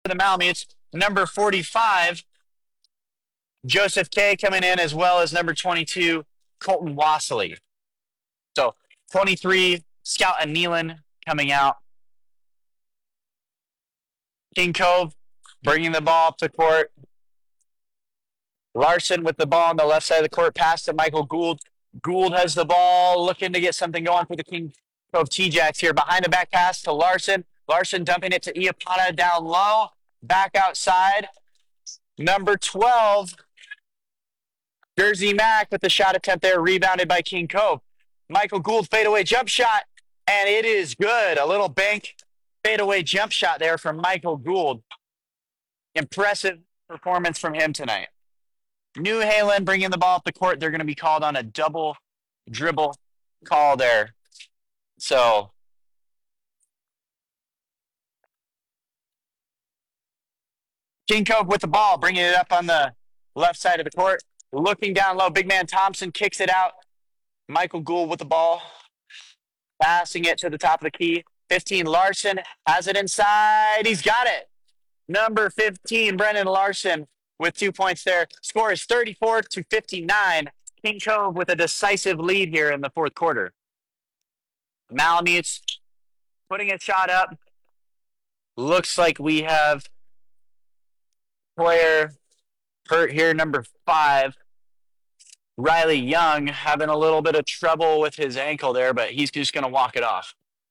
the Malamutes, number 45, Joseph K coming in, as well as number 22, Colton Wassley. So 23, Scout and Nealon coming out. King Cove bringing the ball up to court. Larson with the ball on the left side of the court, pass to Michael Gould. Gould has the ball, looking to get something going for the King Cove T-Jacks here. Behind the back pass to Larson. Larson dumping it to Iapana down low. Back outside. Number 12, Jersey Mack with the shot attempt there, rebounded by King Cove. Michael Gould fadeaway jump shot, and it is good. A little bank fadeaway jump shot there from Michael Gould. Impressive performance from him tonight. New Halen bringing the ball up the court. They're going to be called on a double dribble call there. So King Cove with the ball, bringing it up on the left side of the court. Looking down low, big man Thompson kicks it out. Michael Gould with the ball, passing it to the top of the key. 15, Larson has it inside. He's got it. Number 15, Brendan Larson with 2 points there. Score is 34-59. King Cove with a decisive lead here in the fourth quarter. Malamutes putting a shot up. Looks like we have player hurt here, number 5. Riley Young having a little bit of trouble with his ankle there, but he's just going to walk it off.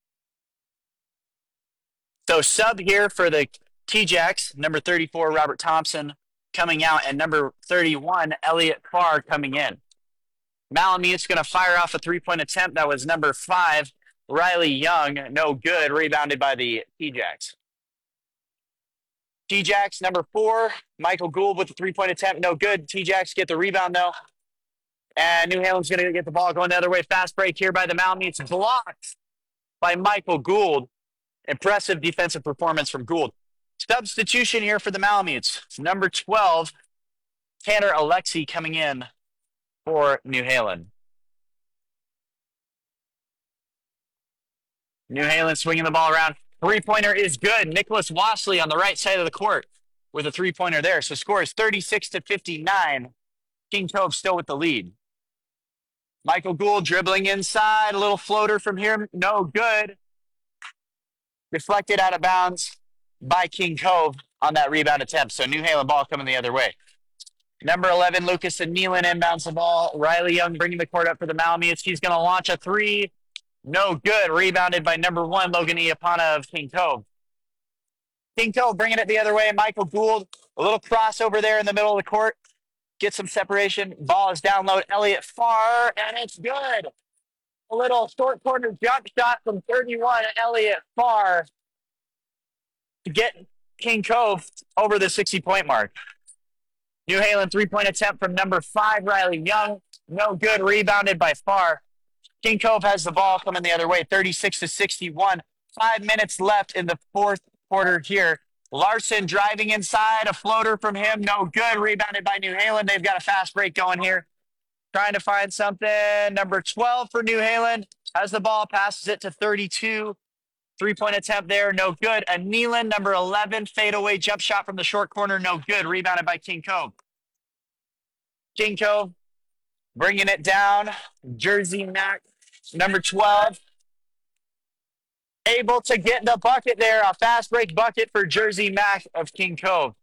So sub here for the T-Jacks, number 34, Robert Thompson coming out, and number 31, Elliot Farr coming in. Malamutes going to fire off a three-point attempt. That was number 5, Riley Young. No good. Rebounded by the T-Jacks. T-Jacks, number 4, Michael Gould with the three-point attempt. No good. T-Jacks get the rebound, though. And New Halen's going to get the ball going the other way. Fast break here by the Malamutes. Blocked by Michael Gould. Impressive defensive performance from Gould. Substitution here for the Malamutes. Number 12, Tanner Alexi coming in for New Halen. New Halen swinging the ball around. Three-pointer is good. Nicholas Wassley on the right side of the court with a three-pointer there. So score is 36-59. King Cove still with the lead. Michael Gould dribbling inside. A little floater from here. No good. Deflected out of bounds by King Cove on that rebound attempt. So New Halen ball coming the other way. Number 11, Lucas and Nealon inbounds the ball. Riley Young bringing the court up for the Malamutes. He's going to launch a three. No good. Rebounded by number 1, Logan Iapana of King Cove. King Cove bringing it the other way. Michael Gould, a little crossover there in the middle of the court. Get some separation. Ball is down low. Elliot Farr, and it's good. A little short corner jump shot from 31, Elliot Farr, to get King Cove over the 60-point mark. New Halen three-point attempt from number 5, Riley Young. No good. Rebounded by Farr. King Cove has the ball coming the other way, 36-61. 5 minutes left in the fourth quarter here. Larson driving inside, a floater from him, no good. Rebounded by New Halen. They've got a fast break going here. Trying to find something. Number 12 for New Halen has the ball, passes it to 32. Three-point attempt there, no good. A Nealon, number 11, fadeaway jump shot from the short corner, no good. Rebounded by King Cove. King Cove bringing it down. Jersey Mack, number 12. Able to get the bucket there. A fast break bucket for Jersey Mack of King Cove.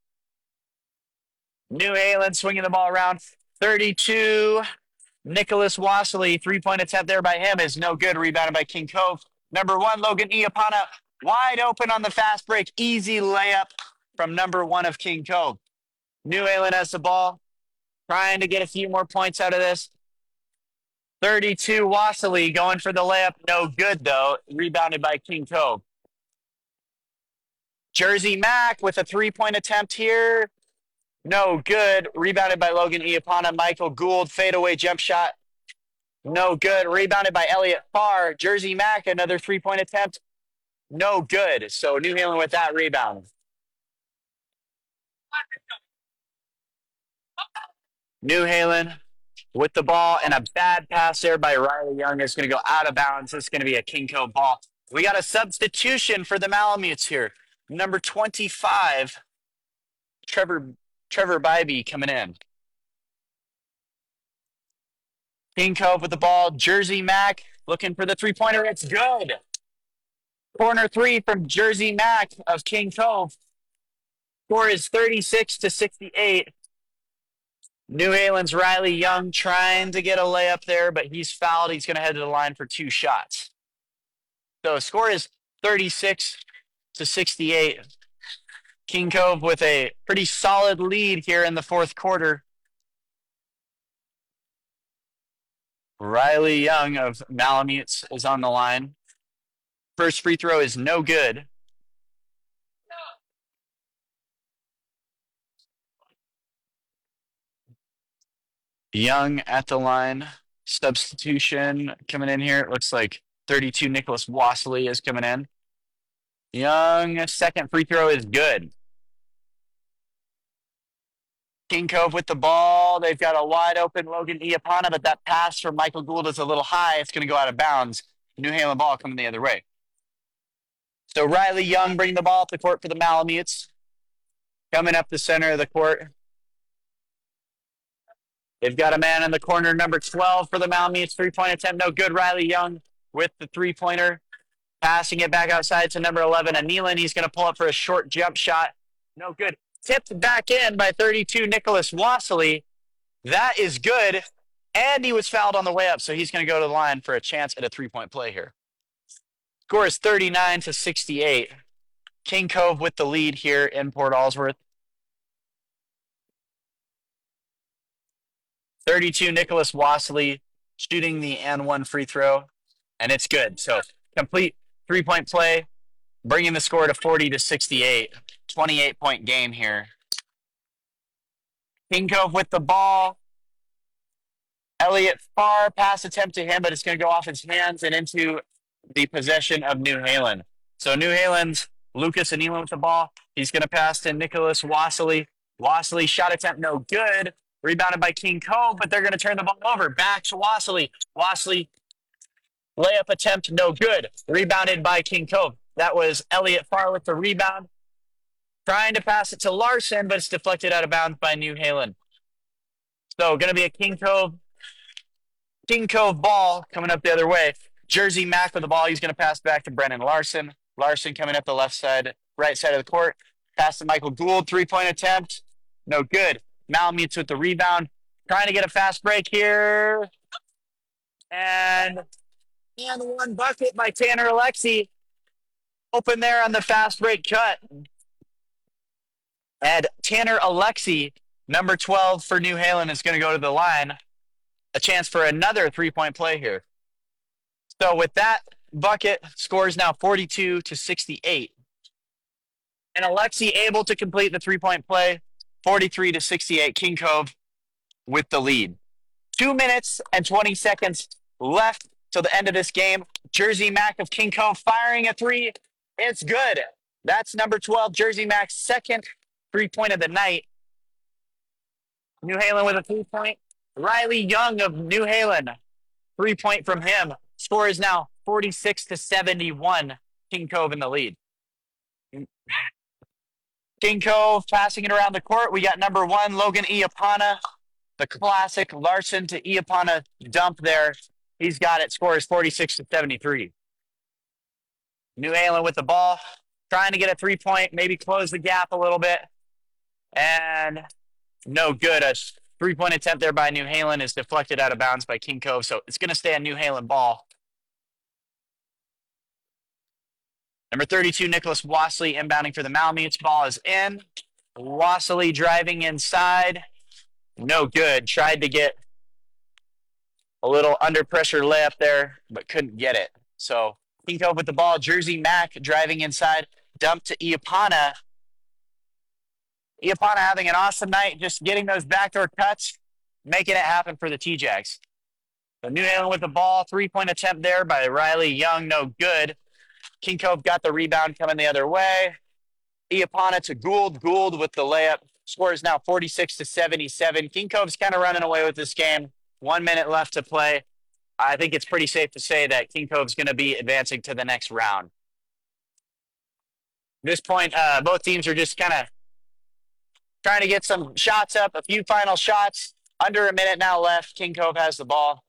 New Halen swinging the ball around. 32. Nicholas Wassley, three-point attempt there by him is no good. Rebounded by King Cove. Number 1, Logan Iapana, wide open on the fast break. Easy layup from number 1 of King Cove. New Halen has the ball. Trying to get a few more points out of this. 32, Wassley going for the layup. No good, though. Rebounded by King Cove. Jersey Mack with a three-point attempt here. No good. Rebounded by Logan Iapana. Michael Gould, fadeaway jump shot. No good. Rebounded by Elliot Farr. Jersey Mack, another three-point attempt. No good. So New Halen with that rebound. New Halen with the ball, and a bad pass there by Riley Young is going to go out of bounds. It's going to be a King Cove ball. We got a substitution for the Malamutes here. Number 25, Trevor Bybee coming in. King Cove with the ball. Jersey Mac looking for the three-pointer. It's good. Corner three from Jersey Mac of King Cove. Score is 36-68. New Halen's Riley Young trying to get a layup there, but he's fouled. He's going to head to the line for 2 shots. So score is 36-68. King Cove with a pretty solid lead here in the fourth quarter. Riley Young of Malamutes is on the line. First free throw is no good. Young at the line. Substitution coming in here. It looks like 32 Nicholas Wassley is coming in. Young, second free throw is good. King Cove with the ball. They've got a wide open Logan Iapana, but that pass from Michael Gould is a little high. It's going to go out of bounds. New Halen ball coming the other way. So Riley Young bringing the ball up the court for the Malamutes. Coming up the center of the court. They've got a man in the corner, number 12 for the Malamutes. Three-point attempt, no good. Riley Young with the three-pointer. Passing it back outside to number 11, Aneelan. He's going to pull up for a short jump shot. No good. Tipped back in by 32, Nicholas Wassley. That is good. And he was fouled on the way up, so he's going to go to the line for a chance at a three-point play here. Score is 39-68. King Cove with the lead here in Port Allsworth. 32, Nicholas Wassley shooting the and one free throw, and it's good. So complete three-point play, bringing the score to 40-68. 28-point game here. King Cove with the ball. Elliott Farr, pass attempt to him, but it's going to go off his hands and into the possession of New Halen. So New Halen's Lucas Aneelan with the ball. He's going to pass to Nicholas Wassley. Wassley shot attempt no good. Rebounded by King Cove, but they're going to turn the ball over. Back to Wassley. Wassley, layup attempt no good. Rebounded by King Cove. That was Elliott Farr with the rebound. Trying to pass it to Larson, but it's deflected out of bounds by New Halen. So going to be a King Cove ball coming up the other way. Jersey Mac with the ball. He's going to pass back to Brennan Larson. Larson coming up the right side of the court. Pass to Michael Gould. Three-point attempt. No good. Malamutes with the rebound. Trying to get a fast break here. And one bucket by Tanner Alexi. Open there on the fast break cut. And Tanner Alexi, number 12 for New Halen, is going to go to the line. A chance for another three-point play here. So with that bucket, scores now 42-68. And Alexi able to complete the three-point play, 43-68. King Cove with the lead. 2 minutes and 20 seconds left till the end of this game. Jersey Mac of King Cove firing a three. It's good. That's number 12, Jersey Mac's second three-point of the night. New Halen with a three-point. Riley Young of New Halen, three-point from him. Score is now 46-71. King Cove in the lead. King Cove passing it around the court. We got number 1, Logan Iapana. The classic Larson to Iapana dump there. He's got it. Score is 46-73. New Halen with the ball. Trying to get a three-point, maybe close the gap a little bit. And no good. A three-point attempt there by New Halen is deflected out of bounds by King Cove. So it's going to stay a New Halen ball. Number 32, Nicholas Wassley inbounding for the Malamutes. Ball is in. Wassley driving inside. No good. Tried to get a little under pressure layup there, but couldn't get it. So King Cove with the ball. Jersey Mac driving inside. Dump to Iapana. Iapana having an awesome night, just getting those backdoor cuts, making it happen for the T-Jags. So New Halen with the ball. Three-point attempt there by Riley Young. No good. King Cove got the rebound coming the other way. Iapana to Gould. Gould with the layup. Score is now 46-77. King Cove's kind of running away with this game. 1 minute left to play. I think it's pretty safe to say that King Cove's going to be advancing to the next round. This point, both teams are just kind of trying to get some shots up, a few final shots. Under a minute now left. King Cove has the ball.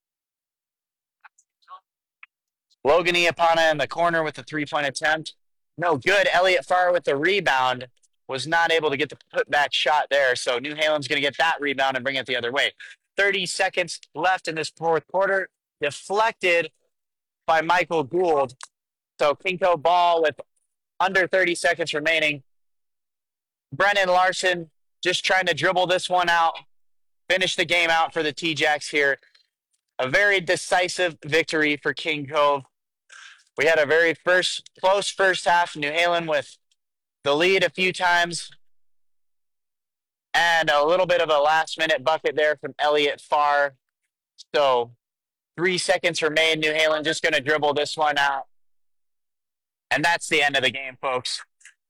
Logan Iapana in the corner with the three-point attempt. No good. Elliott Farr with the rebound. Was not able to get the putback shot there. So New Halen's going to get that rebound and bring it the other way. 30 seconds left in this fourth quarter. Deflected by Michael Gould. So King Cove ball with under 30 seconds remaining. Brennan Larson just trying to dribble this one out. Finish the game out for the T-Jacks here. A very decisive victory for King Cove. We had a very close first half. New Halen with the lead a few times. And a little bit of a last-minute bucket there from Elliott Farr. So 3 seconds remain. New Halen just going to dribble this one out. And that's the end of the game, folks.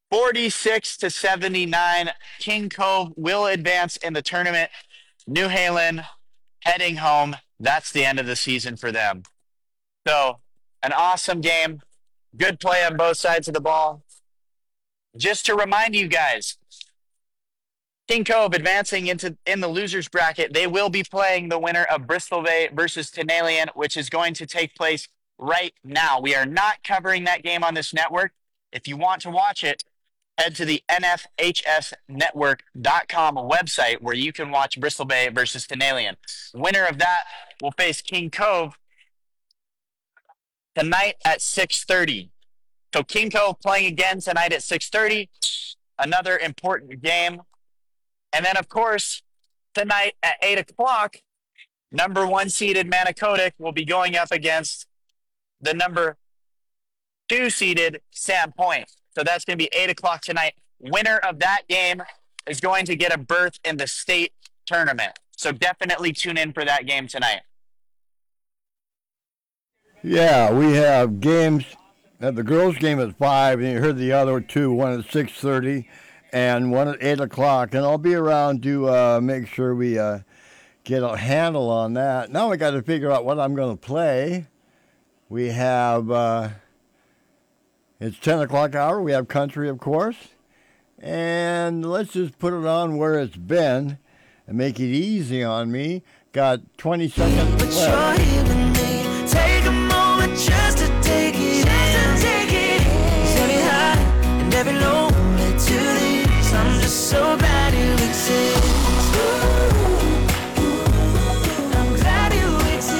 46-79. King Cove will advance in the tournament. New Halen heading home. That's the end of the season for them. So, an awesome game. Good play on both sides of the ball. Just to remind you guys, King Cove advancing in the losers bracket. They will be playing the winner of Bristol Bay versus Tenalian, which is going to take place right now. We are not covering that game on this network. If you want to watch it, head to the nfhsnetwork.com website where you can watch Bristol Bay versus Tenalian. Winner of that will face King Cove tonight at 6:30. So King Cove playing again tonight at 6:30. Another important game. And then, of course, tonight at 8 o'clock, number 1 seeded Manicodic will be going up against the number 2 seeded Sandpoint. So that's going to be 8 o'clock tonight. Winner of that game is going to get a berth in the state tournament. So definitely tune in for that game tonight. Yeah, we have games. The girls' game at 5, and you heard the other two, one at 6:30 and one at 8 o'clock. And I'll be around to make sure we get a handle on that. Now we got to figure out what I'm going to play. We have, it's 10 o'clock hour. We have country, of course. And let's just put it on where it's been and make it easy on me. Got 20 seconds left. Take a moment just to take it in. Every high and every low led to this. I'm just so glad you exist. I'm glad you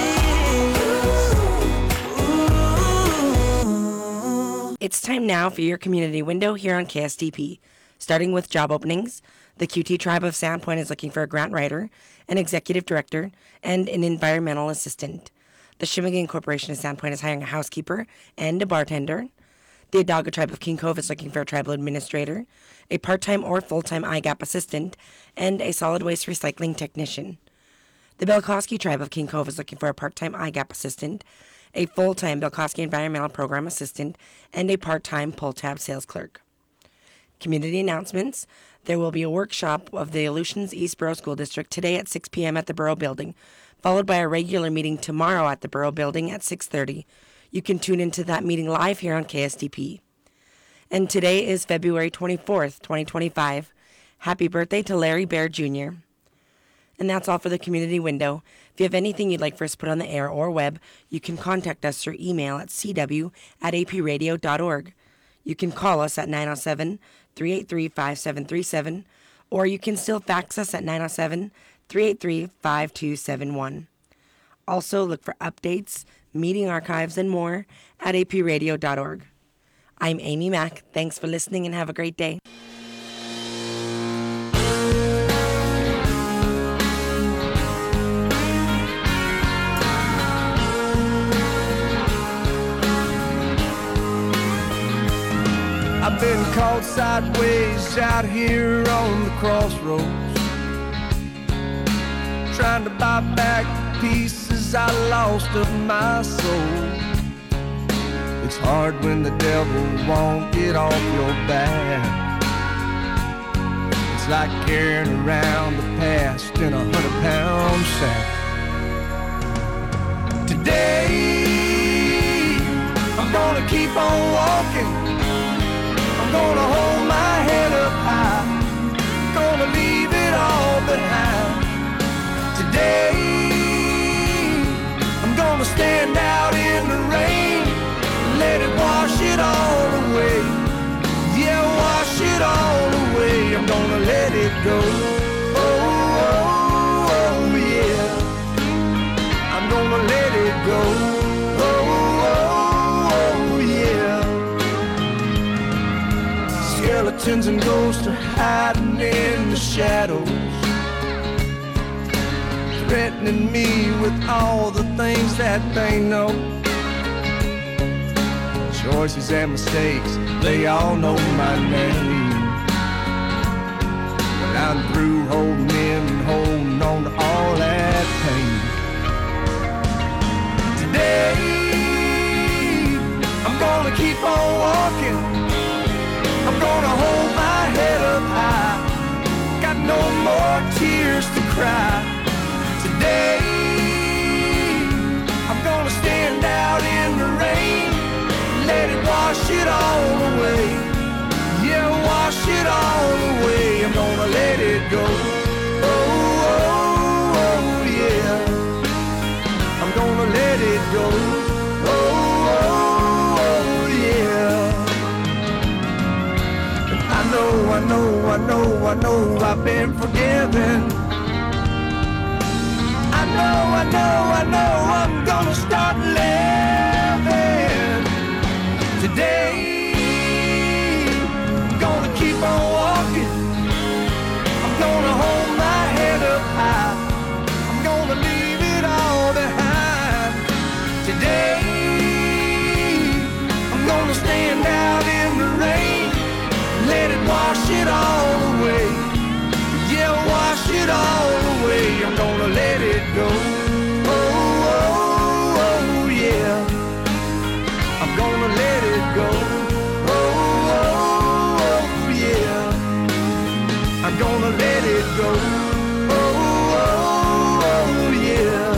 exist. It's time now for your community window here on KSTP. Starting with job openings, the QT Tribe of Sandpoint is looking for a grant writer, an executive director, and an environmental assistant. The Shimigan Corporation of Sandpoint is hiring a housekeeper and a bartender. The Adaga Tribe of King Cove is looking for a tribal administrator, a part-time or full-time IGAP assistant, and a solid waste recycling technician. The Belkowski Tribe of King Cove is looking for a part-time IGAP assistant, a full-time Belkowski Environmental Program assistant, and a part-time pull-tab sales clerk. Community announcements. There will be a workshop of the Aleutians East Borough School District today at 6 p.m. at the Borough Building, followed by a regular meeting tomorrow at the Borough Building at 6:30. You can tune into that meeting live here on KSTP. And today is February 24th, 2025. Happy birthday to Larry Bear Jr. And that's all for the community window. If you have anything you'd like for us to put on the air or web, you can contact us through email at cw@apradio.org. You can call us at 907-383-5737, or you can still fax us at 907-383-5271. Also, look for updates, meeting archives, and more at apradio.org. I'm Amy Mack. Thanks for listening and have a great day. I've been caught sideways out here on the crossroads, trying to buy back the pieces I lost of my soul. It's hard when the devil won't get off your back. It's like carrying around the past in a 100-pound sack. Today, I'm gonna keep on walking. I'm I'm gonna hold my head up high, gonna leave it all behind. Today, I'm gonna stand out in the rain, let it wash it all away. Yeah, wash it all away. I'm gonna let it go. Oh, oh, oh, yeah. I'm gonna let it go. Oh, oh, oh, yeah. Skeletons and ghosts are hiding in the shadows, threatening me with all the things that they know. Choices and mistakes, they all know my name. When I'm through holding in and holding on to all that pain. Today, I'm gonna keep on walking, I'm gonna hold my head up high, got no more tears to cry. Today, I'm gonna stand out in the rain, let it wash it all away. Yeah, wash it all away. I'm gonna let it go. Oh, oh, oh, yeah. I'm gonna let it go. Oh, oh, oh, yeah. And I know, I know, I know, I know I've been forgiven. I know, I know, I know I'm gonna start living today. I'm gonna keep on walking, I'm gonna hold my head up high, I'm gonna leave it all behind. Today, I'm gonna stand out in the rain, let it wash it all away. Yeah, wash it all away. I'm gonna let it go. Oh, oh, oh, yeah. I'm gonna let it go. Oh, oh, oh, yeah. I'm gonna let it go. Oh, oh, oh, yeah.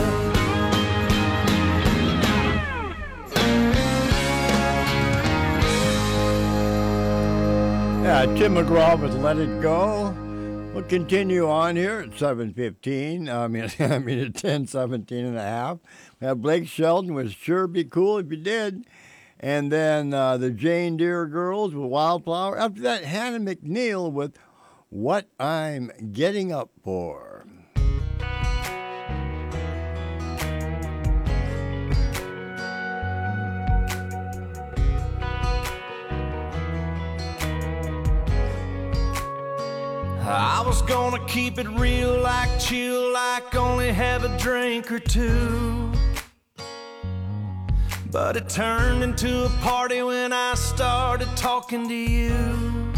Yeah, Tim McGraw with Let It Go. We'll continue on here at 7:15. I mean at 10:17 and a half. We have Blake Shelton with Sure Be Cool If You Did. And then the Jane Deere Girls with Wildflower. After that, Hannah McNeil with What I'm Getting Up For. I was gonna keep it real, like chill, like only have a drink or two. But it turned into a party when I started talking to you.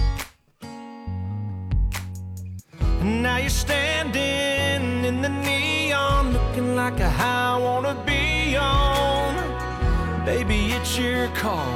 And now you're standing in the neon, looking like a high I wanna be on. Baby, it's your call,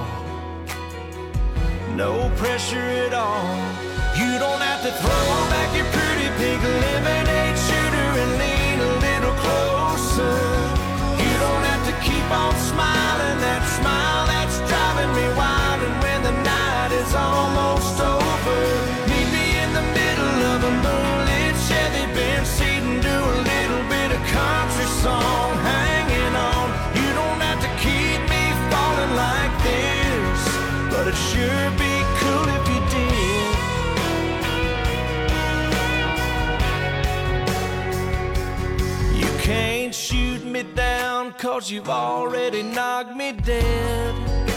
no pressure at all. You don't have to throw back your pretty pink lemonade shooter and lean a little closer. You don't have to keep on smiling, that smile that's driving me wild. And when the night is almost over, meet me in the middle of a moonlit Chevy Benz seat and do a little bit of country song, hanging on. You don't have to keep me falling like this, but it sure be cool if you did. Can't shoot me down, 'cause you've already knocked me dead.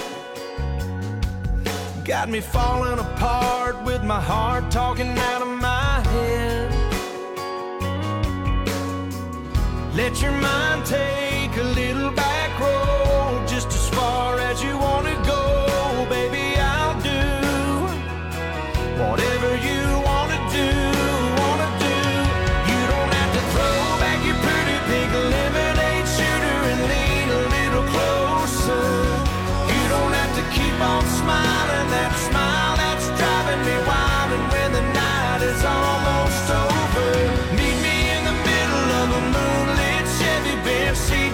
Got me falling apart with my heart talking out of my head. Let your mind take a little back road, just as far as you want to go. Baby, I'll do whatever you want to do. You don't have to throw back your pretty pink lemonade shooter and lean a little closer. You don't have to keep on smiling, that smile that's driving me wild. And when the night is almost over, meet me in the middle of a moonlit Chevy Benz seat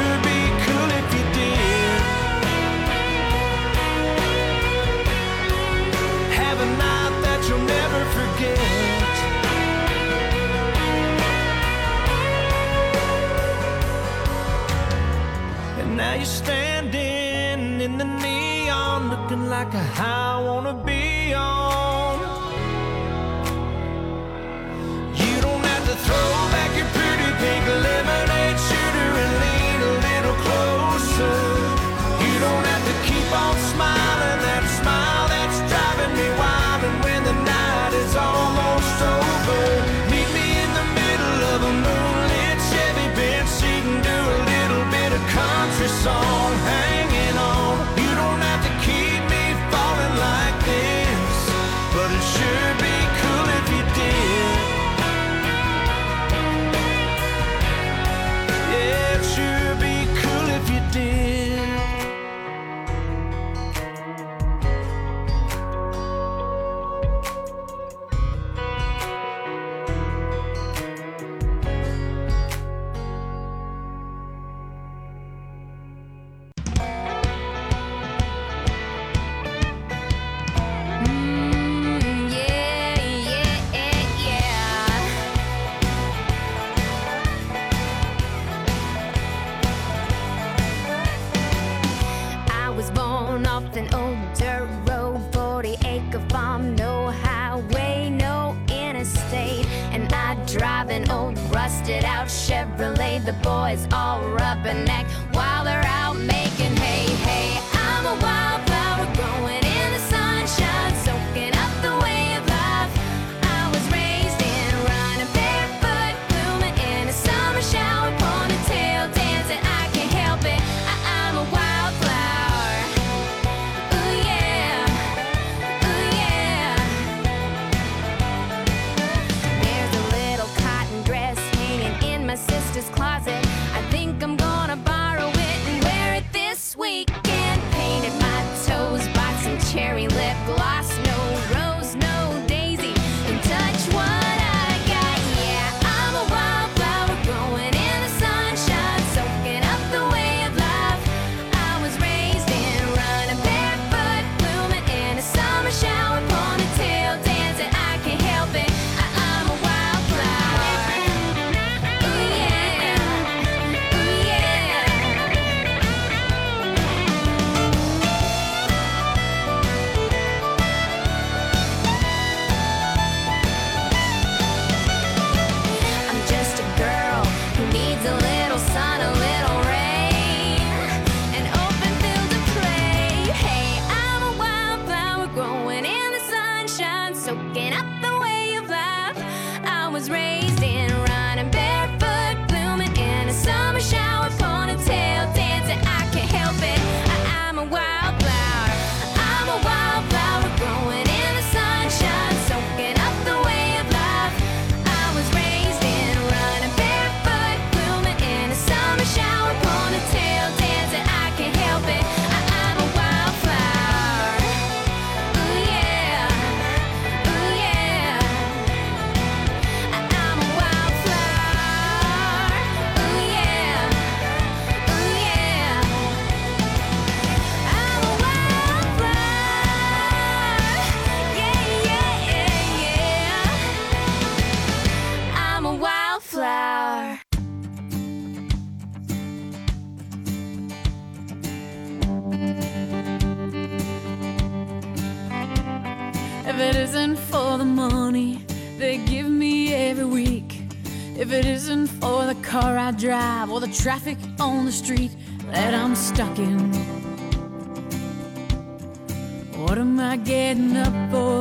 sure be cool if you did. Have a night that you'll never forget. And now you're standing in the neon, looking like a high I wanna be on. You don't have to throw back your pretty pink lemonade shooter and lean a little closer. You don't have to keep on smiling that smile that's driving me wild. And when the night is almost over, meet me in the middle of a moonlit Chevy Benz seat and do a little bit of country song, hanging on. You don't have to keep me falling like this, but it sure be cool if you did. Yeah, it sure be cool if you did. I was born off an old dirt road, 40-acre farm, no highway, no interstate. And I drive an old rusted out Chevrolet. The boys all rubberneck while they're out making hay. Hey, I'm a wildflower growing in the sunshine, soaking up the way of life. I was raised in, running barefoot, blooming in a summer shower, ponytail dancing. I can't help it. I'm a wildflower. Ooh yeah, ooh yeah. There's a little cotton dress hanging in my sister's closet. I think I'm gonna borrow it and wear it this weekend. Painted my toes, bought some cherry lip gloss. No rose, no daisy, and touch what I got. Yeah, I'm a wildflower growing in the sunshine, soaking up the way of life. I was raised in, running barefoot, blooming in a summer shower, ponytail dancing. I can't help it. I'm a wildflower. Ooh yeah, ooh yeah. I'm just a girl who needs a little sun, a little rain, an open field to play. Hey, I'm a wildflower growing in the sunshine, soaking up the way of life. I was raised in, running barefoot, blooming in a summer shower, ponytail dancing. I can't help it. I'm a wildflower. I'm a wildflower growing in the sunshine, soaking up the way of life. I was raised in, running barefoot, blooming in a summer shower, ponytail dancing. I can't help it. I'm a wildflower. Ooh yeah, ooh yeah. I'm a wildflower. Ooh yeah, ooh yeah. I'm a wildflower. Yeah, yeah, yeah, yeah. I'm a wildflower. If it isn't for the money they give me every week, if it isn't for the car I drive or the traffic on the street that I'm stuck in, what am I getting up for?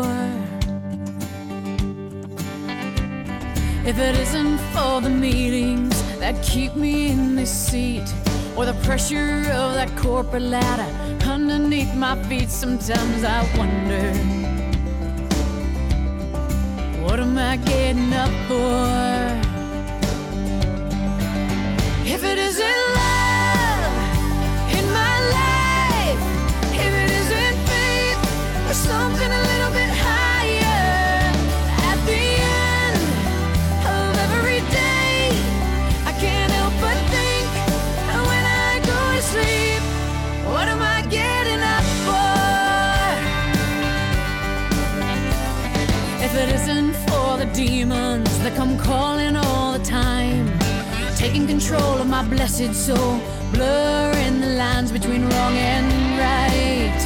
If it isn't for the meetings that keep me in this seat, or the pressure of that corporate ladder underneath my feet, sometimes I wonder, what am I getting up for? If it isn't love in my life, if it isn't faith or something a little bit higher, at the end of every day, I can't help but think when I I'm calling all the time, taking control of my blessed soul, blurring the lines between wrong and right.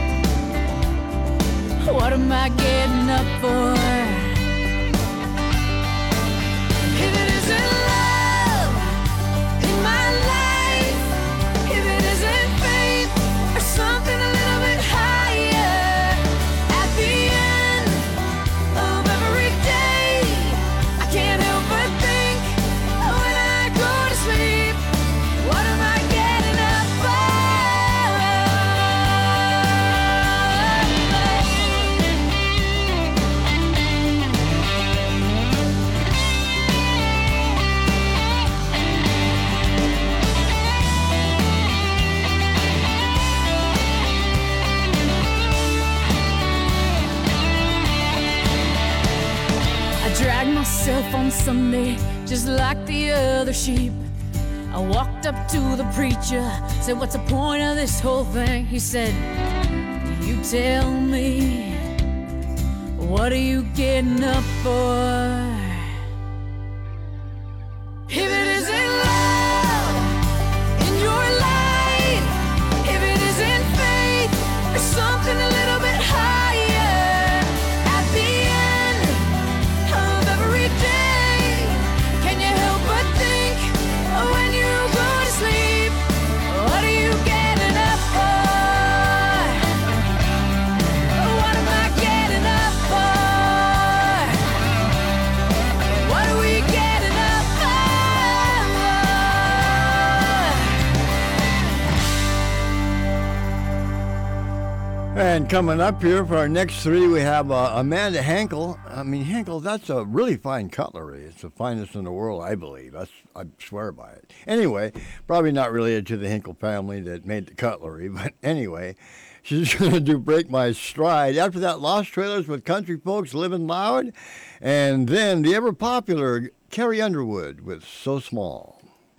What am I getting up for? If it isn't love in my life, if it isn't faith or something a little bit higher, at the end of every day, I can't help but think when I go to sleep, what am I getting up for? I dragged myself on Sunday just like the other sheep. I walked up to the preacher, said, what's the point of this whole thing? He said, you tell me, what are you getting up for? If it isn't love in your life, if it isn't faith or something a little bit higher, at the end of every day, can you help but think when you go to sleep, what are you getting up for? What am I getting up for? What are we getting up for? And coming up here for our next three, we have Amanda Henkel. I mean, Henkel, that's a really fine cutlery. It's the finest in the world, I believe. I swear by it. Anyway, probably not related to the Henkel family that made the cutlery, but anyway, she's going to do Break My Stride. After that, Lost Trailers with Country Folks Living Loud, and then the ever-popular Carrie Underwood with So Small.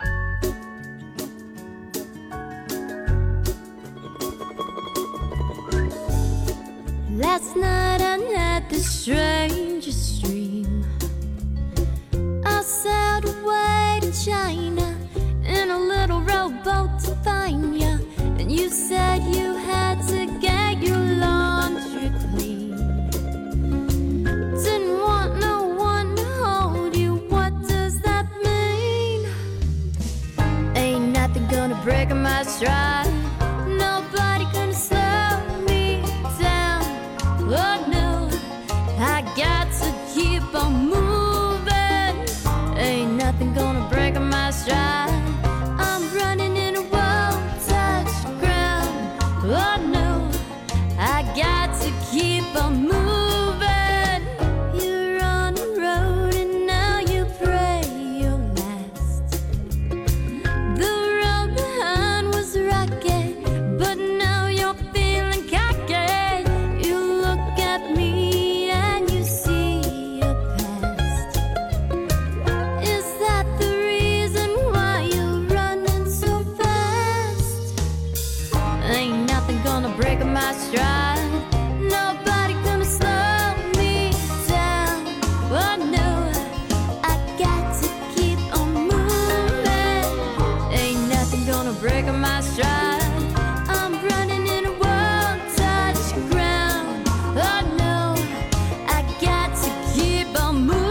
Last night I had the strangest dream. I sailed away to China in a little rowboat to find you, and you said you had to get your laundry clean. Didn't want no one to hold you. What does that mean? Ain't nothing gonna break my stride. Nobody gonna slow me down. Oh no, I got to keep on moving. Ain't nothing gonna break my stride. I'm running in a won't touch ground. Oh no, I got to keep on moving. You're on the road and now you pray you'll last. The road behind was rocky, but now you're feeling cocky. You look at me and you see your past. Is that the reason why you're running so fast? Ain't nothing gonna break my stride. Nobody gonna slow me down. Oh no, I got to keep on moving. Ain't nothing gonna break my stride. I'm running in a won't touch ground. Oh no, I got to keep on moving.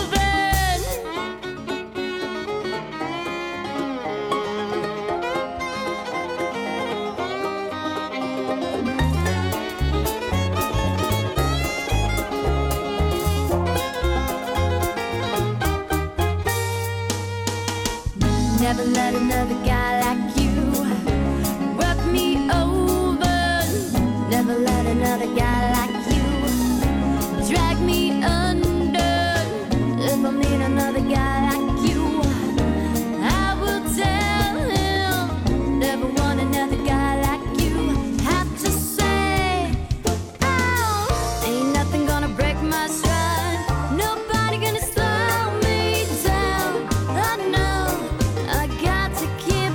Never let another guy like you work me over. Never let another guy like you drag me under. If I meet another guy like you, I will tell him. Never want another guy like you. Have to say, oh, ain't nothing gonna break my stride. Nobody gonna slow me down. I know I got to keep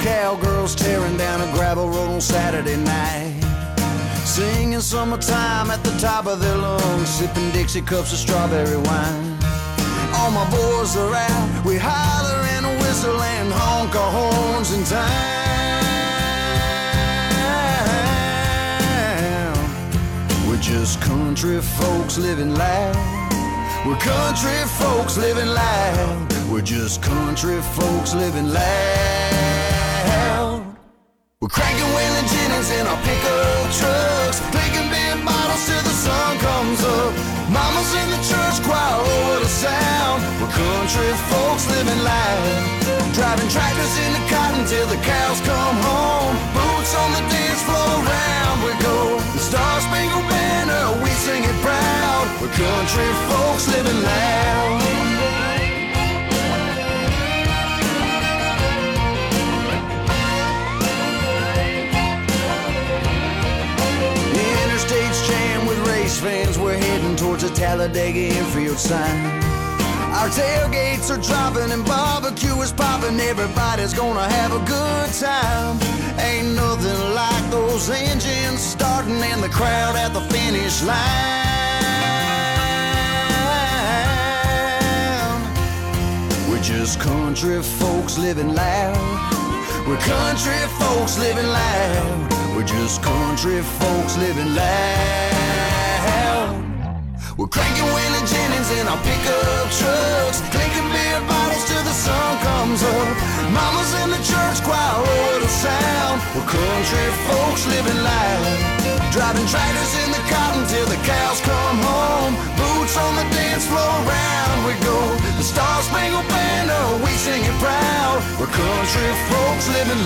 cowgirls tearing down a gravel road on Saturday night, singing summertime at the top of their lungs, sipping Dixie cups of strawberry wine. All my boys are out, we holler and whistle and honk our horns in town. We're just country folks living loud. We're country folks living loud. We're just country folks living loud. We're cranking Waylon Jennings in our pickup trucks, clinking beer bottles till the sun comes up. Mama's in the church choir, oh what a sound. We're country folks living loud, driving tractors in the cotton till the cows come home. Boots on the dance floor, around we go. The Star Spangled Banner, we sing it proud. We're country folks living loud. Fans, we're heading towards a Talladega infield sign. Our tailgates are dropping and barbecue is popping. Everybody's gonna have a good time. Ain't nothing like those engines starting and the crowd at the finish line. We're just country folks living loud. We're country folks living loud. We're just country folks living loud. We're cranking Waylon Jennings in our pickup trucks, clinking beer bottles till the sun comes up. Mama's in the church choir, oh what a sound. We're country folks living loud, driving tractors in the cotton till the cows come home. Boots on the dance floor, round we go. The Star Spangled Banner, we sing it proud. We're country folks living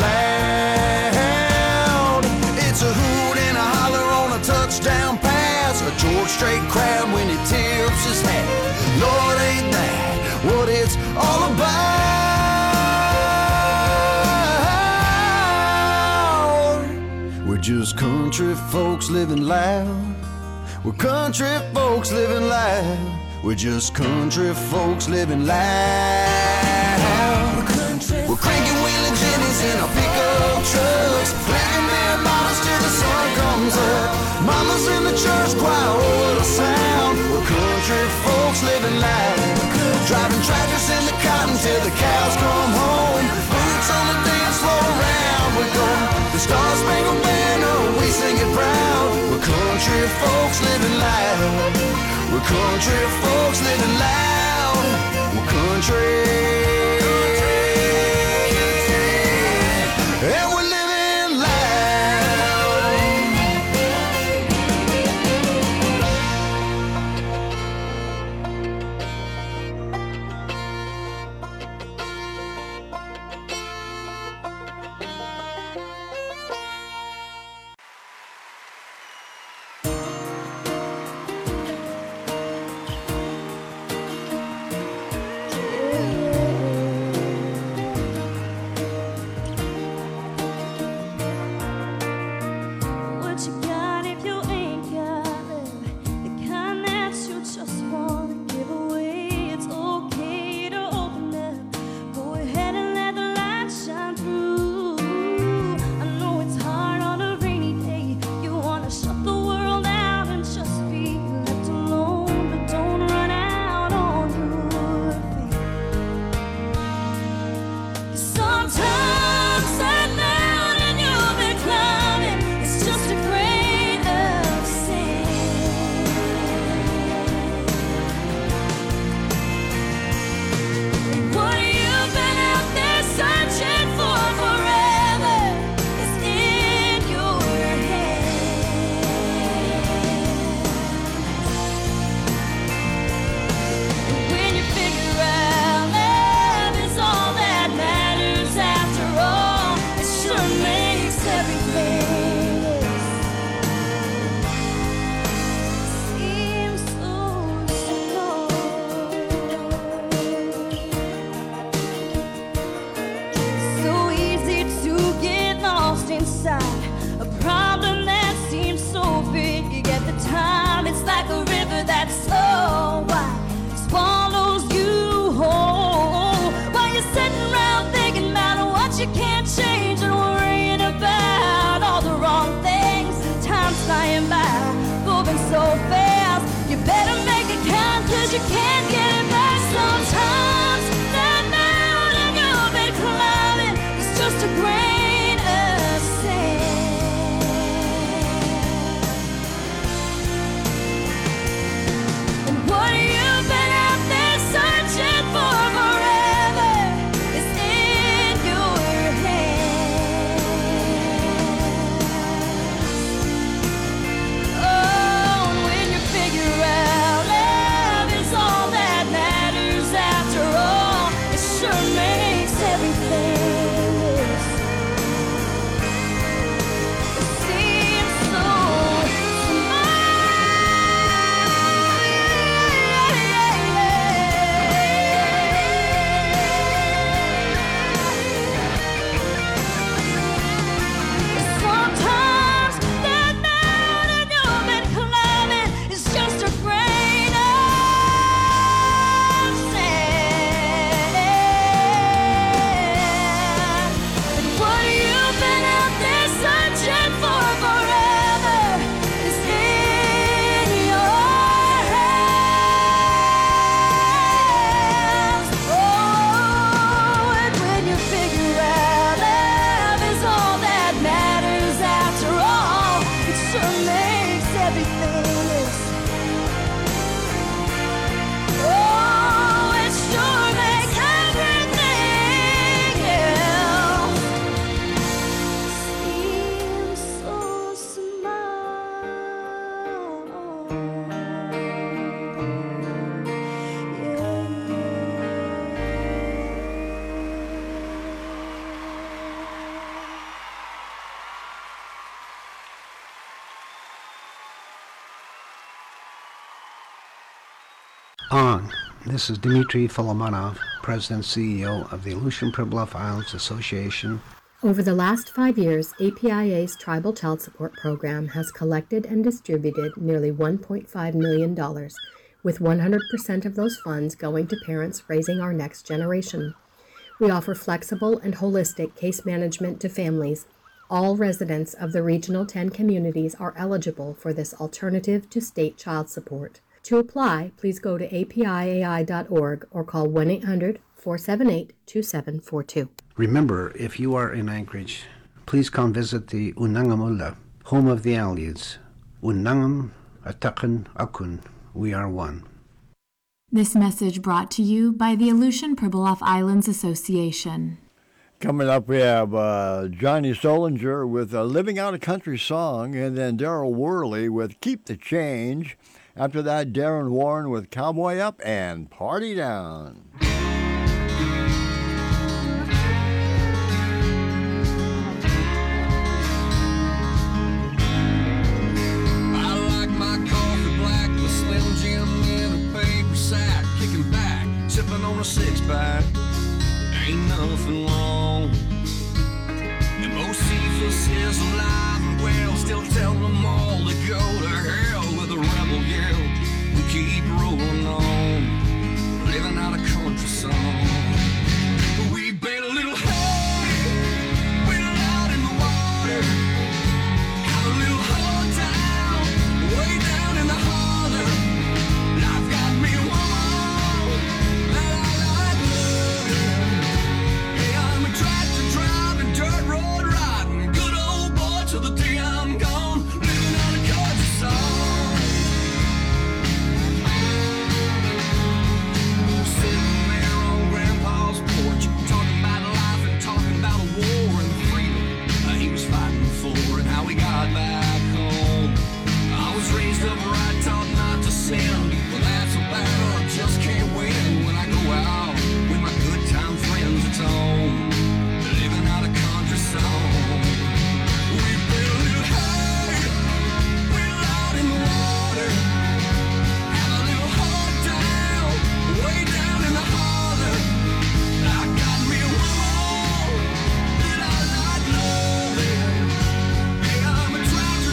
loud. It's a hoot and a holler on a touchdown pass, a George Strait crowd when he tips his hat. Lord, ain't that what it's all about? We're just country folks living loud. We're country folks living loud. We're just country folks living loud. We're cranking Waylon Jennings in our pickup trucks, cranking beer bottles till the sun comes up. Mama's in the church choir, oh what a sound. We're country folks living loud, driving tractors in the cotton till the cows come home. Boots on the dance floor, around we go. The Star Spangled Banner, we sing it proud. We're country folks living loud. We're country folks living loud. We're country. And we're living loud. can't change and worrying about all the wrong things. Time's flying by, moving so fast. You better make it count, 'cause you can't get it back. Sometimes that mountain you've been climbing is just a grain of sand. And what you've been out there searching for forever is in your hands. Oh, when you figure out love is all that matters after all, it sure makes everything less. It seems so sometimes that mountain you've been climbing is just a grain of sand. And what you've been out there searching for forever is in your hands. Oh, and when you figure out love is all that matters after all, it sure makes everything less. Oh, it sure makes everything else seem so On. This is Dmitry Folomonov, President CEO of the Aleutian Pribilof Islands Association. Over the last 5 years, APIA's Tribal Child Support Program has collected and distributed nearly $1.5 million, with 100% of those funds going to parents raising our next generation. We offer flexible and holistic case management to families. All residents of the Regional 10 communities are eligible for this alternative to state child support. To apply, please go to apiai.org or call 1-800-478-2742. Remember, if you are in Anchorage, please come visit the Unangamula, home of the Aleutians. Unangam, Atakan, Akun, we are one. This message brought to you by the Aleutian Pribilof Islands Association. Coming up, we have Johnny Solinger with Living Out a Country Song, and then Daryl Worley with Keep the Change. After that, Darren Warren with Cowboy Up and Party Down. I like my coffee black with Slim Jim in a paper sack, kicking back, sipping on a six-pack. Ain't nothing wrong. And Josephus is alive and well, still telling them all to go to hell with a rebel yell. We keep rolling on, living out a country song. We been a little hay, went out in the water, have a little hard time, way down in the holler. Life got me a woman that I like loving. Hey, I'm a tractor driving, dirt road riding, good old boy till the day I'm gone, living out a country song. Sitting there on Grandpa's porch, talking about life and talking about a war and freedom he was fighting for and how he got back home. I was raised up right, taught not to sin. Well, that's a battle I just can't win when I go out with my good time friends at home, living out a country song. We built a little hay, went out in the water, have a little hard down, way down in the holler. I got me a woman that I like loving. Hey, I'm a tractor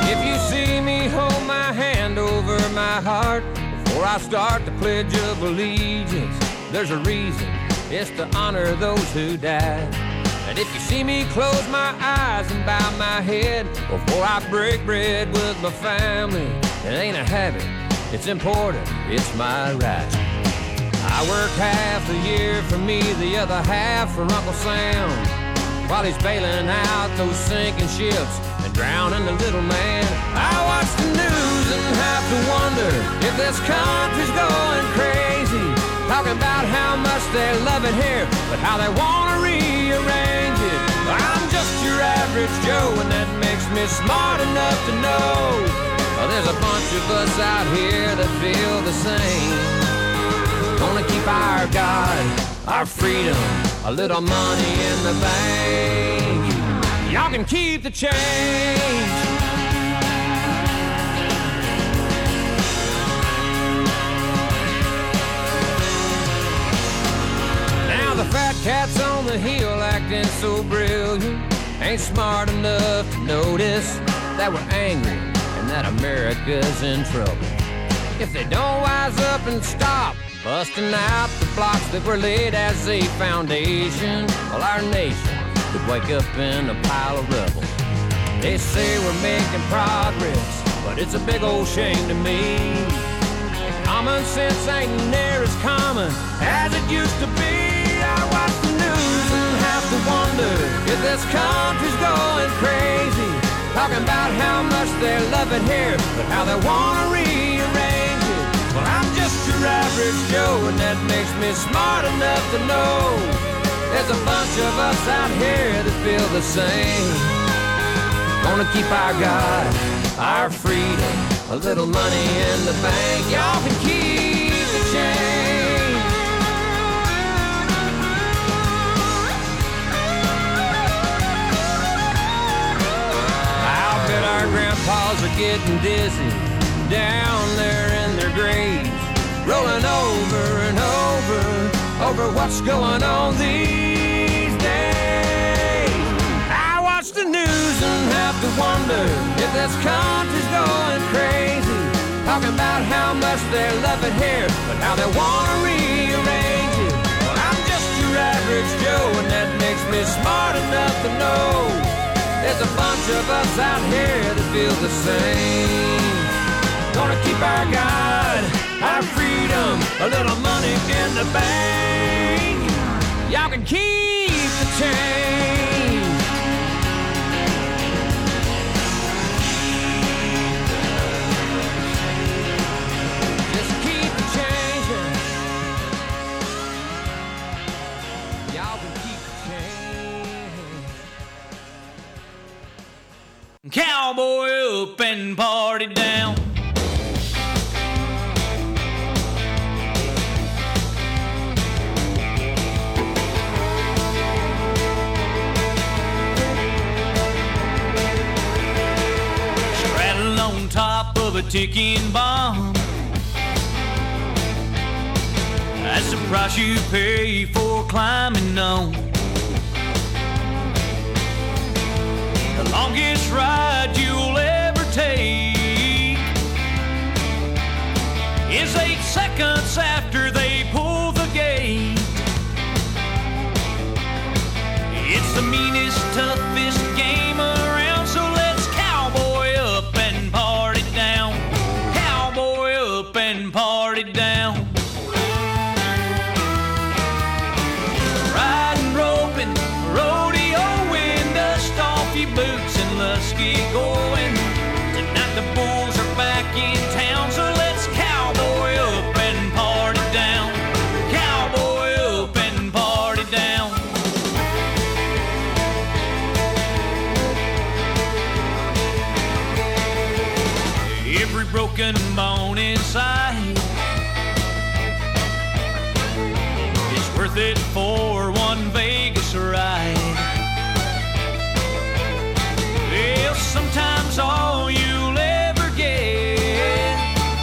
If you see me hold my hand over my heart before I start the Pledge of Allegiance, there's a reason. It's to honor those who died. And if you see me close my eyes and bow my head before I break bread with my family, it ain't a habit, it's important, it's my right. I work half the year for me, the other half for Uncle Sam, while he's bailing out those sinking ships and drowning the little man. I watch the news and have to wonder if this country's going crazy, talking about how much they love it here, but how they want to rearrange it. I'm just your average Joe, and that makes me smart enough to know there's a bunch of us out here that feel the same. Gonna keep our God, our freedom, a little money in the bank. Y'all can keep the change. Now the fat cats on the hill acting so brilliant ain't smart enough to notice that we're angry and that America's in trouble. If they don't wise up and stop busting out the blocks that were laid as a foundation, well, our nation could wake up in a pile of rubble. They say we're making progress, but it's a big old shame to me. Common sense ain't near as common as it used to be. I watch the news and have to wonder if this country's going crazy, talking about how much they love it here, but how they want to rearrange it. Well, I'm just your average Joe, and that makes me smart enough to know there's a bunch of us out here that feel the same. Gonna keep our God, our freedom, a little money in the bank. Y'all can keep the change. I'll bet our grandpas are getting dizzy down there in their graves, rolling over and over what's going on these days. I watch the news and have to wonder if this country's going crazy, talking about how much they love it here, but how they want to rearrange it. Well, I'm just your average Joe, and that makes me smart enough to know there's a bunch of us out here that feel the same. Gonna keep our God, our freedom, a little money in the bank. Y'all can keep the change. Just keep the change. Y'all can keep the change. Cowboy up and party down. Top of a ticking bomb. That's the price you pay for climbing on the longest ride you'll ever take. Is 8 seconds after they pull the gate. It's the meanest, toughest game around, so let's cowboy up and party down. Cowboy up and party down. Riding, roping, rodeoing, dust off your boots and let's get going. Tonight the bulls are back in town, so let's cowboy up and party down. Cowboy up and party down. Every broken bone inside is worth it for one Vegas ride. Well, sometimes all you'll ever get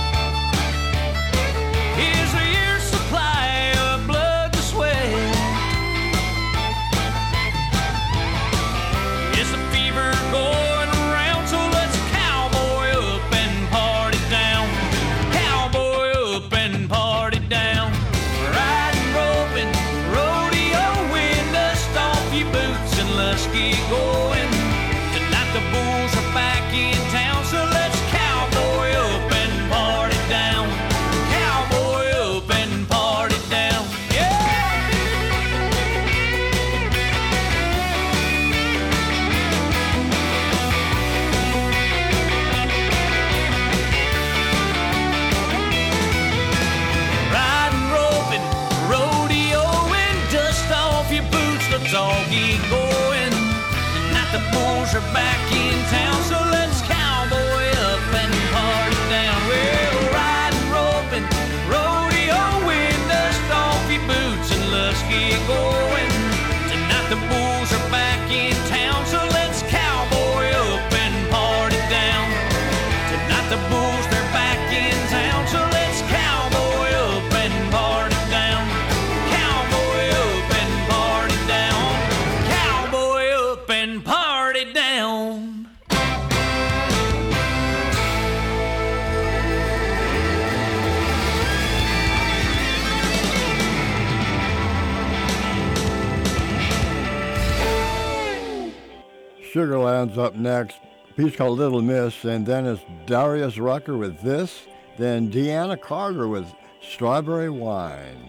is a year's supply of blood and sweat. It's a fever going around, so let's cowboy Sugarland's up next. A piece called Little Miss, and then it's Darius Rucker with this, then Deanna Carter with Strawberry Wine.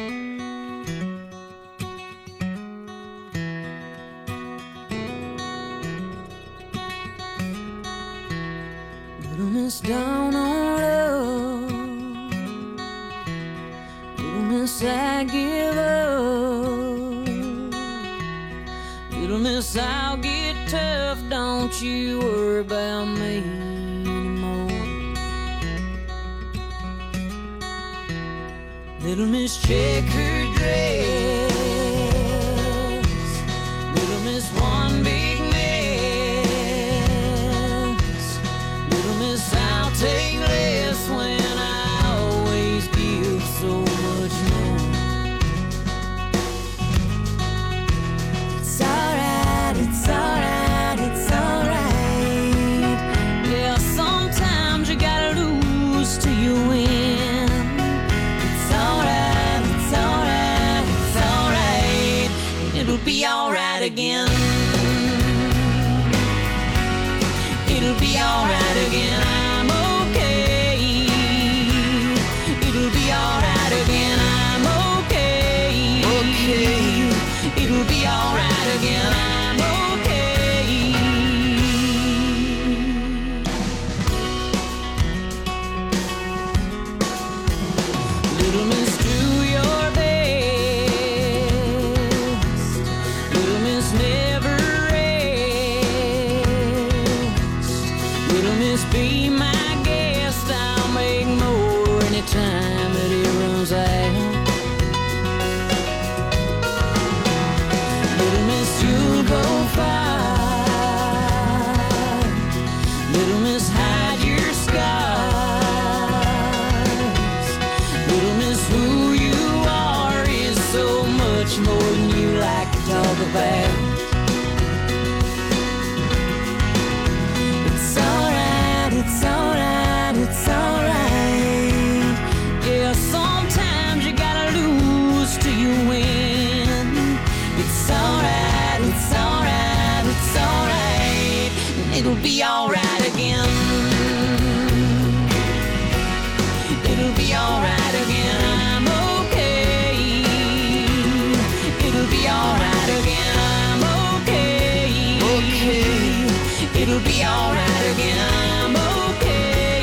Little miss down on love, little miss I give up, little miss I'll get tough, don't you worry about me anymore. Little miss check her dress, little miss one big mess, little miss I'll take less when I always give so much more. It's alright, it's alright, it's alright. Yeah, sometimes you gotta lose till you win. It's alright, it's alright, it's alright. It'll be alright again. It'll be alright again. I'm okay. It'll be alright again. I'm okay. Okay. It'll be alright again. I'm okay. Little miss, do your best. Little miss, never rest. Little miss, be my guest. I'll make more anytime that it runs out. Little miss, you'll go far. Little miss, hide your scars. Little miss, who you are is so much more than you like to talk about. It's alright, it's alright, it's alright. Yeah, sometimes you gotta lose till you win. It's alright, it's alright, it's alright. It'll be alright again. It'll be alright again. I'm okay. It'll be alright again. I'm okay. Okay. It'll be alright again. I'm okay.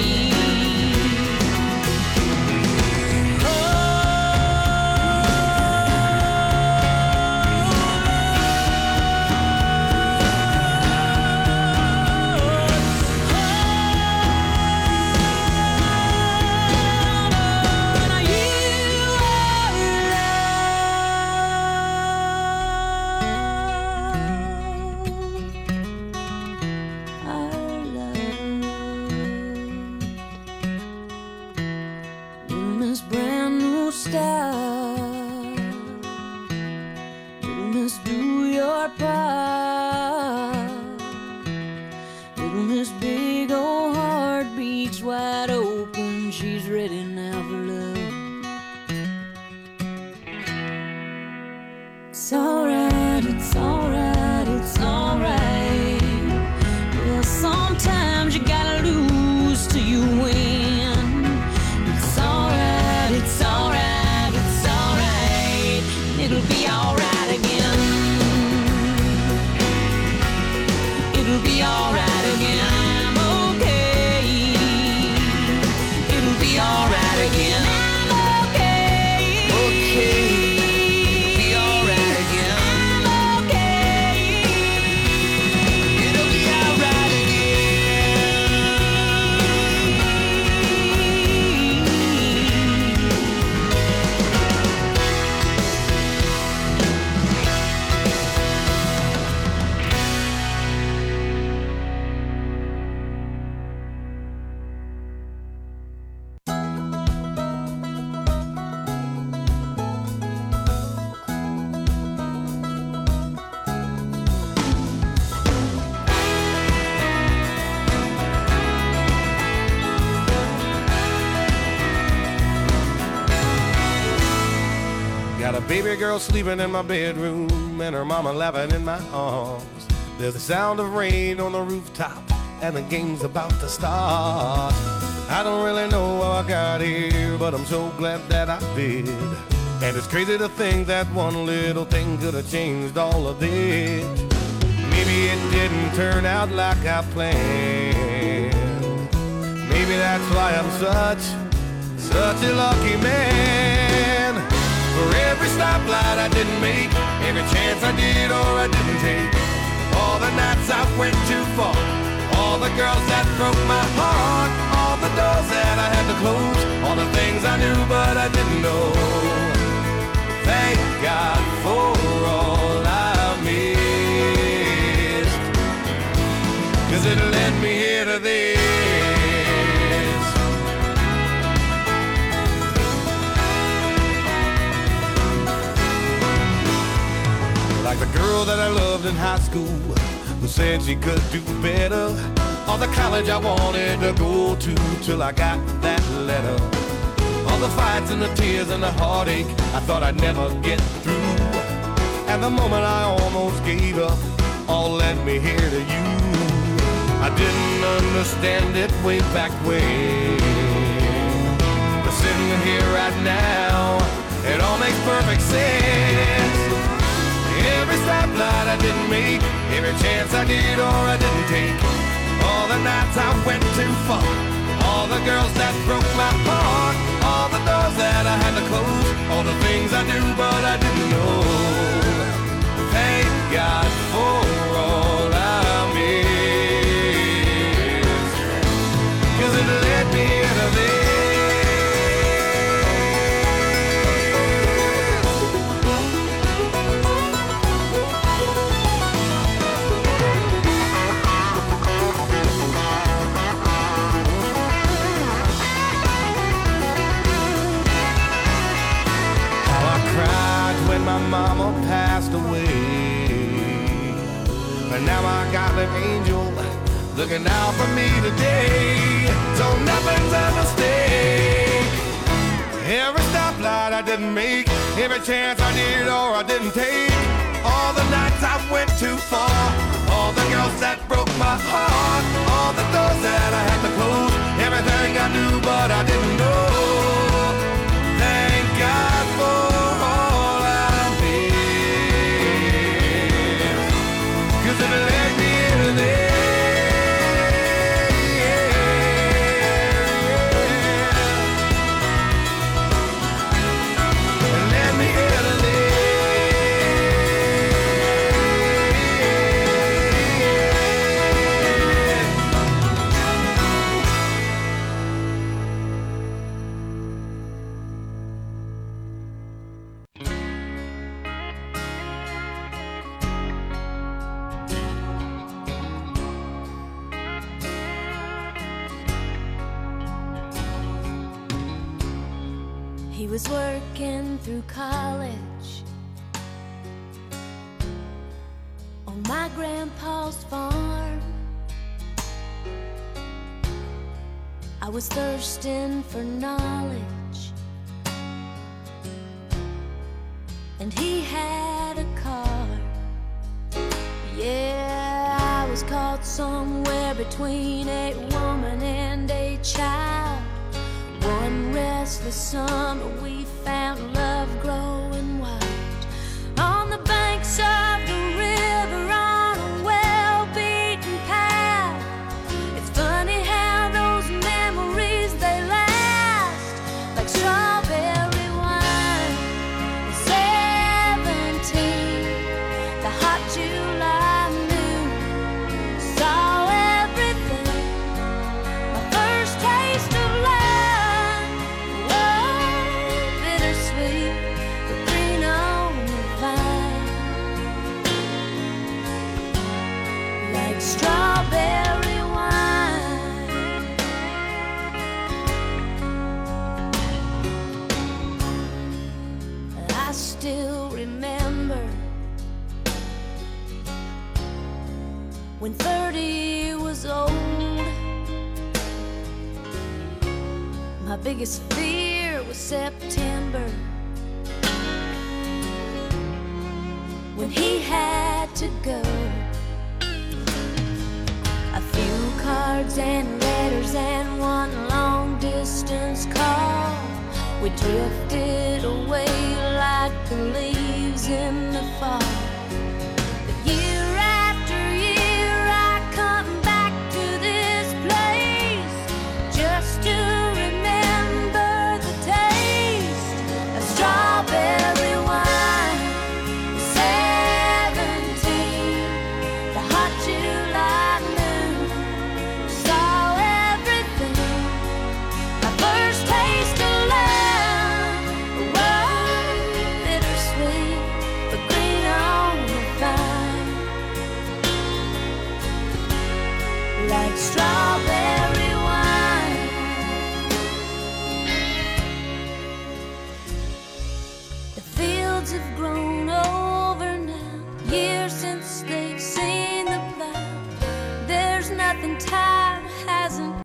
Little miss brand new style. Little miss do your part. Little miss big old heart beats wide open. She's ready now for love. It's alright, it's alright, it's alright. Yeah, sometimes you gotta lose till you win. It's alright, it's alright, it's alright. It'll be alright again. It'll be alright again. I'm okay. It'll be alright again. I'm okay. Okay. It'll be alright again. I'm okay. It'll be alright Got a baby girl sleeping in my bedroom and her mama laughing in my arms. There's the sound of rain on the rooftop, and the game's about to start. I don't really know how I got here, but I'm so glad that I did. And it's crazy to think that one little thing could have changed all of this. Maybe it didn't turn out like I planned. Maybe that's why I'm such a lucky man. For every stoplight I didn't make, every chance I did or I didn't take, all the nights I went too far, all the girls that broke my heart, all the doors that I had to close, all the things I knew but I didn't know. Thank God for all I missed, 'cause it led me here to this. Like the girl that I loved in high school, who said she could do better, or the college I wanted to go to till I got that letter. All the fights and the tears and the heartache I thought I'd never get through, and the moment I almost gave up all led me here to you. I didn't understand it way back when, but sitting here right now, it all makes perfect sense. Every stoplight I didn't make, every chance I did or I didn't take, all the nights I went too far, all the girls that broke my heart, all the doors that I had to close, all the things I knew but I didn't know. Thank God for all I missed, 'cause it led me to this. My mama passed away, but now I got an angel looking out for me today, so nothing's a mistake. Every stoplight I didn't make, every chance I did or I didn't take, all the nights I went too far, all the girls that broke my heart, all the doors that I had to close, everything I knew but I didn't know. Thank God for it led me to this. It led me to He was working through college on my grandpa's farm. I was thirsting for knowledge, and he had a car. Yeah, I was caught somewhere between a woman and a child. One restless summer we found love growing wild on the banks of the river on a well-beaten path. It's funny how those memories, they last like strawberry wine. 17, the hot July noon, saw everything. My first taste of love. Strawberry wine. I still remember when 30 was old. My biggest fear was September, when he had to go. cards and letters and one long distance call. We drifted away like the leaves.